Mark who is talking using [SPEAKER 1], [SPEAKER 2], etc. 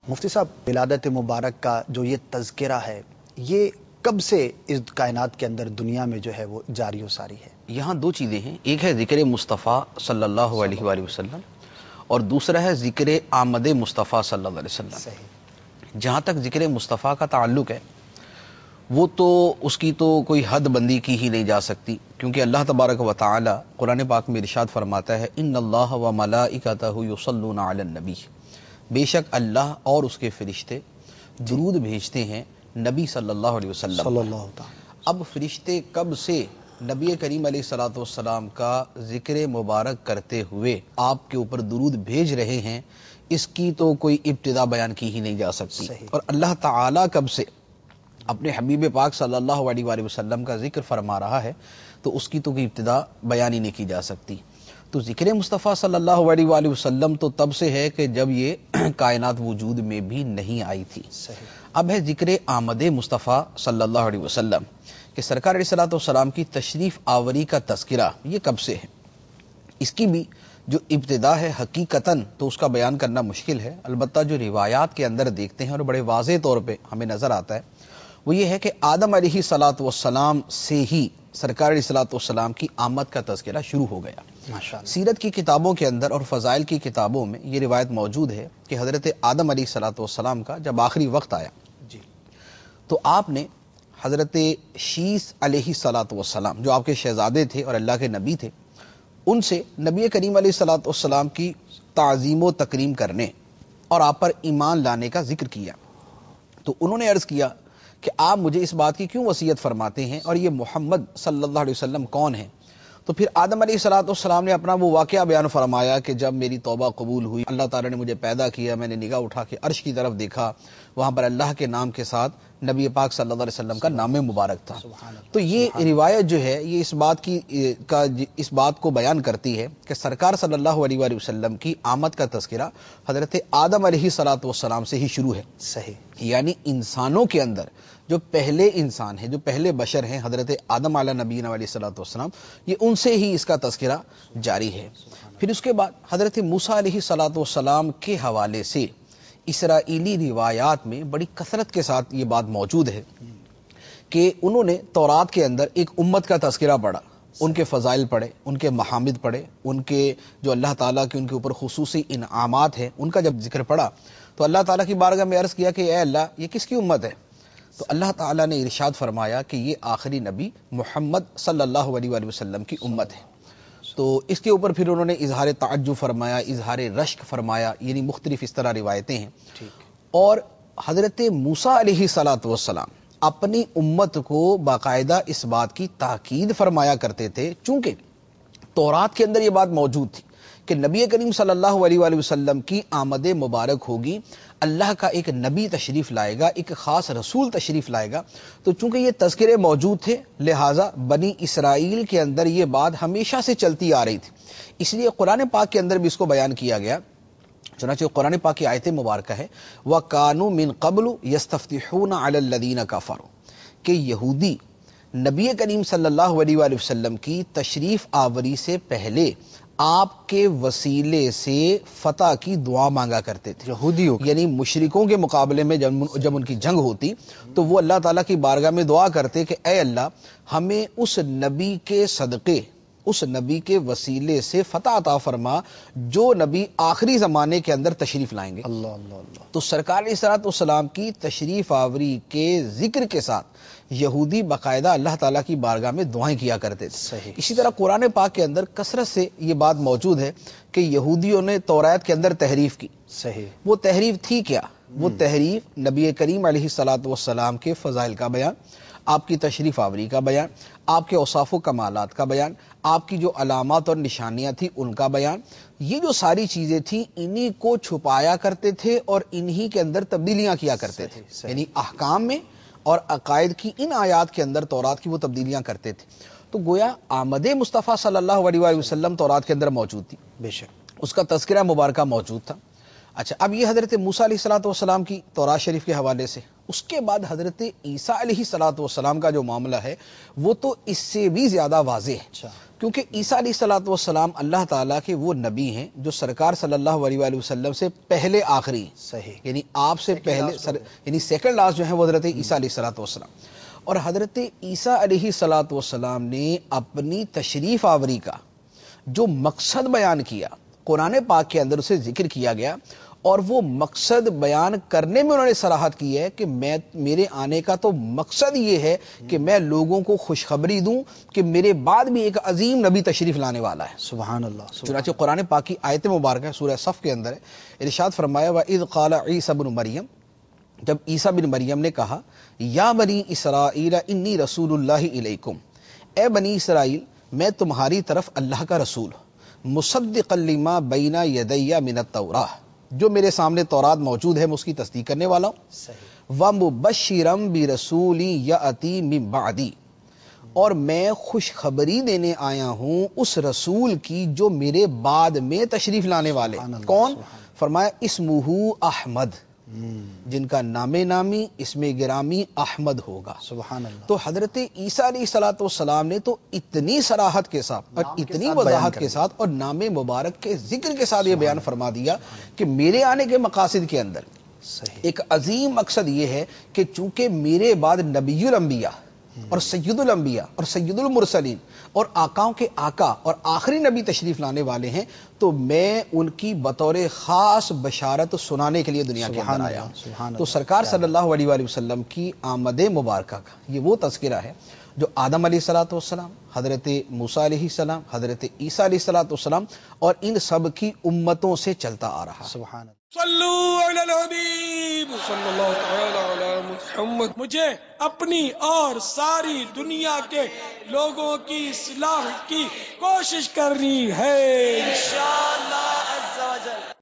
[SPEAKER 1] مفتی صاحب، ولادت مبارک کا جو یہ تذکرہ ہے، یہ کب سے اس کائنات کے اندر دنیا میں جو ہے وہ جاری و ساری ہے؟
[SPEAKER 2] یہاں دو چیزیں ہیں، ایک ہے ذکر مصطفیٰ صلی اللہ علیہ وآلہ وسلم، اور دوسرا ہے ذکر آمد مصطفیٰ صلی اللہ علیہ وسلم۔
[SPEAKER 1] صحیح۔
[SPEAKER 2] جہاں تک ذکر مصطفیٰ کا تعلق ہے، وہ تو اس کی تو کوئی حد بندی کی ہی نہیں جا سکتی، کیونکہ اللہ تبارک و تعالی قرآن پاک میں ارشاد فرماتا ہے ان اللہ و ملائکتہ یصلون علی النبی، بے شک اللہ اور اس کے فرشتے درود بھیجتے ہیں نبی صلی اللہ علیہ وسلم۔
[SPEAKER 1] صلی اللہ تعالی۔
[SPEAKER 2] اب فرشتے کب سے نبی کریم علیہ الصلوۃ والسلام کا ذکر مبارک کرتے ہوئے آپ کے اوپر درود بھیج رہے ہیں، اس کی تو کوئی ابتدا بیان کی ہی نہیں جا سکتی۔
[SPEAKER 1] صحیح۔
[SPEAKER 2] اور اللہ تعالی کب سے اپنے حبیب پاک صلی اللہ علیہ وآلہ وسلم کا ذکر فرما رہا ہے، تو اس کی تو کوئی ابتدا بیان ہی نہیں کی جا سکتی۔ تو ذکر مصطفیٰ صلی اللہ علیہ وآلہ وسلم تو تب سے ہے کہ جب یہ کائنات وجود میں بھی نہیں آئی تھی۔
[SPEAKER 1] صحیح۔
[SPEAKER 2] اب ہے ذکر آمد مصطفیٰ صلی اللہ علیہ وسلم کہ سرکار علیہ الصلوۃ والسلام کی تشریف آوری کا تذکرہ یہ کب سے ہے۔ اس کی بھی جو ابتدا ہے حقیقتاً تو اس کا بیان کرنا مشکل ہے، البتہ جو روایات کے اندر دیکھتے ہیں اور بڑے واضح طور پہ ہمیں نظر آتا ہے وہ یہ ہے کہ آدم علیہ الصلوۃ والسلام سے ہی سرکار علیہ الصلوۃ والسلام کی آمد کا تذکرہ شروع ہو گیا۔
[SPEAKER 1] ماشاءاللہ۔
[SPEAKER 2] سیرت کی کتابوں کے اندر اور فضائل کی کتابوں میں یہ روایت موجود ہے کہ حضرت آدم علیہ الصلوۃ والسلام کا جب آخری وقت آیا
[SPEAKER 1] جی،
[SPEAKER 2] تو آپ نے حضرت شیس علیہ الصلوۃ والسلام جو آپ کے شہزادے تھے اور اللہ کے نبی تھے، ان سے نبی کریم علیہ الصلوۃ والسلام کی تعظیم و تکریم کرنے اور آپ پر ایمان لانے کا ذکر کیا۔ تو انہوں نے عرض کیا کہ آپ مجھے اس بات کی کیوں وصیت فرماتے ہیں، اور یہ محمد صلی اللہ علیہ وسلم کون ہیں؟ تو پھر آدم علیہ الصلوۃ والسلام نے اپنا وہ واقعہ بیان فرمایا کہ جب میری توبہ قبول ہوئی، اللہ تعالیٰ نے مجھے پیدا کیا، میں نے نگاہ اٹھا کے عرش کی طرف دیکھا، وہاں پر اللہ کے نام کے ساتھ نبی پاک صلی اللہ علیہ وسلم کا نام مبارک تھا۔ تو یہ روایت جو ہے یہ اس بات کو بیان کرتی ہے کہ سرکار صلی اللہ علیہ وآلہ وسلم کی آمد کا تذکرہ حضرت آدم علیہ الصلوۃ والسلام سے ہی شروع ہے۔
[SPEAKER 1] صحیح۔
[SPEAKER 2] یعنی انسانوں کے اندر جو پہلے انسان ہیں، جو پہلے بشر ہیں، حضرت آدم علیہ نبینا علیہ الصلوۃ والسلام، یہ ان سے ہی اس کا تذکرہ جاری ہے۔ پھر اس کے بعد حضرت موسیٰ علیہ الصلوۃ والسلام کے حوالے سے اسرائیلی روایات میں بڑی کثرت کے ساتھ یہ بات موجود ہے کہ انہوں نے تورات کے اندر ایک امت کا تذکرہ پڑھا، ان کے فضائل پڑھے، ان کے محامد پڑھے، ان کے جو اللہ تعالیٰ کے ان کے اوپر خصوصی انعامات ہیں ان کا جب ذکر پڑھا تو اللہ تعالیٰ کی بارگاہ میں عرض کیا کہ اے اللہ یہ کس کی امت ہے؟ تو اللہ تعالیٰ نے ارشاد فرمایا کہ یہ آخری نبی محمد صلی اللہ علیہ وآلہ وسلم کی امت ہے۔ تو اس کے اوپر پھر انہوں نے اظہار تعجب فرمایا، اظہار رشک فرمایا، یعنی مختلف اس طرح روایتیں ہیں۔ اور حضرت موسیٰ علیہ الصلوۃ والسلام اپنی امت کو باقاعدہ اس بات کی تاکید فرمایا کرتے تھے، چونکہ تورات کے اندر یہ بات موجود تھی کہ نبی کریم صلی اللہ علیہ وآلہ وسلم کی آمد مبارک ہوگی، اللہ کا ایک نبی تشریف لائے گا، ایک خاص رسول تشریف لائے گا۔ تو چونکہ یہ تذکرے موجود تھے لہٰذا بنی اسرائیل کے اندر یہ بات ہمیشہ سے چلتی آ رہی تھی، اس لیے قرآن پاک کے اندر بھی اس کو بیان کیا گیا۔ چنانچہ قرآن پاک کی آیت مبارکہ ہے وَكَانُوا مِن قَبْلُ يَسْتَفْتِحُونَ عَلَى الَّذِينَ كَفَرُوا، کہ یہودی نبی کریم صلی اللہ علیہ وآلہ وسلم کی تشریف آوری سے پہلے آپ کے وسیلے سے فتح کی دعا مانگا کرتے تھے۔
[SPEAKER 1] یہودیوں
[SPEAKER 2] یعنی مشرکوں کے مقابلے میں جب ان کی جنگ ہوتی تو وہ اللہ تعالیٰ کی بارگاہ میں دعا کرتے کہ اے اللہ ہمیں اس نبی کے صدقے، اس نبی کے وسیلے سے فتح عطا فرما جو نبی آخری زمانے کے اندر تشریف لائیں گے۔
[SPEAKER 1] اللہ اللہ اللہ۔
[SPEAKER 2] تو سرکار علیہ الصلوۃ والسلام کی تشریف آوری کے ذکر کے ساتھ یہودی باقاعدہ اللہ تعالیٰ کی بارگاہ میں دعائیں کیا کرتے تھے۔
[SPEAKER 1] صحیح۔
[SPEAKER 2] اسی طرح قرآن پاک کے اندر کثرت سے یہ بات موجود ہے کہ یہودیوں نے تورات کے اندر تحریف کی۔
[SPEAKER 1] صحیح۔
[SPEAKER 2] وہ تحریف تھی کیا؟ وہ تحریف نبی کریم علیہ الصلوۃ والسلام کے فضائل کا بیان، آپ کی تشریف آوری کا بیان، آپ کے اوصاف و کمالات کا بیان، آپ کی جو علامات اور نشانیاں تھیں ان کا بیان، یہ جو ساری چیزیں تھیں انہی کو چھپایا کرتے تھے اور انہی کے اندر تبدیلیاں کیا کرتے تھے۔ یعنی احکام میں اور عقائد کی ان آیات کے اندر تورات کی وہ تبدیلیاں کرتے تھے۔ تو گویا آمد مصطفیٰ صلی اللہ علیہ وآلہ وسلم تورات کے اندر موجود تھی،
[SPEAKER 1] بے شک۔
[SPEAKER 2] اس کا تذکرہ مبارکہ موجود تھا۔ اچھا، اب یہ حضرت موسیٰ علیہ الصلوۃ والسلام کی تورات شریف کے حوالے سے. اس کے بعد حضرت عیسیٰ علیہ الصلوۃ والسلام کا جو معاملہ ہے وہ تو اس سے بھی زیادہ واضح ہے.
[SPEAKER 1] اچھا.
[SPEAKER 2] کیونکہ عیسیٰ علیہ الصلوۃ والسلام اللہ تعالیٰ کے وہ نبی ہیں جو سرکار صلی اللہ علیہ وآلہ وسلم سے پہلے آخری ہیں.
[SPEAKER 1] صحیح.
[SPEAKER 2] یعنی آپ سے پہلے یعنی سیکنڈ لاسٹ جو ہے وہ حضرت عیسیٰ علیہ الصلوۃ والسلام. اور حضرت عیسیٰ علیہ الصلوۃ والسلام نے اپنی تشریف آوری کا جو مقصد بیان کیا قرآن پاک کے اندر اسے ذکر کیا گیا، اور وہ مقصد بیان کرنے میں انہوں نے صراحت کی ہے کہ میرے آنے کا تو مقصد یہ ہے کہ میں لوگوں کو خوشخبری دوں کہ میرے بعد بھی ایک عظیم نبی تشریف لانے والا ہے.
[SPEAKER 1] سبحان اللہ.
[SPEAKER 2] چنانچہ قرآن پاک کی آیت مبارکہ سورہ صف کے اندر ہے، ارشاد فرمایا وَإِذْ قَالَ عِيسَى بْنُ مریم، جب عیسیٰ بن مریم نے کہا یا بنی اسرائیل انی رسول اللہ الیکم، اے بنی اسرائیل میں تمہاری طرف اللہ کا رسول ہوں، مصدقا لما بین یدی من التوراہ، جو میرے سامنے تورات موجود ہے میں اس کی تصدیق کرنے والا ہوں.
[SPEAKER 1] صحیح.
[SPEAKER 2] ومبشرا برسول یاتی من بعدی، اور میں خوشخبری دینے آیا ہوں اس رسول کی جو میرے بعد میں تشریف لانے والے. کون؟ فرمایا اسمہ احمد، جن کا نام نامی اسم گرامی احمد ہوگا.
[SPEAKER 1] سبحان اللہ.
[SPEAKER 2] تو حضرت عیسیٰ علیہ الصلوۃ والسلام نے تو اتنی صراحت کے ساتھ اور اتنی وضاحت کے ساتھ اور نام مبارک کے ذکر کے ساتھ یہ بیان فرما دیا کہ میرے آنے کے مقاصد کے اندر ایک عظیم مقصد یہ ہے کہ چونکہ میرے بعد نبی الانبیاء اور سید الانبیاء اور سید المرسلین اور آقاؤں کے آقا اور آخری نبی تشریف لانے والے ہیں، تو میں ان کی بطور خاص بشارت سنانے کے لیے دنیا کے اندر آیا ہوں. تو سرکار صلی اللہ علیہ وآلہ وسلم کی آمد مبارکہ کا یہ وہ تذکرہ ہے جو آدم علیہ الصلوۃ والسلام، حضرت موسیٰ علیہ السلام، حضرت عیسیٰ علیہ الصلوۃ والسلام اور ان سب کی امتوں سے چلتا آ رہا.
[SPEAKER 1] سبحان اللہ.
[SPEAKER 3] صلو علی الحبیب صلی اللہ تعالی علی محمد. مجھے اپنی اور ساری دنیا کے لوگوں کی اصلاح کی کوشش کرنی ہے انشاءاللہ عز و جل.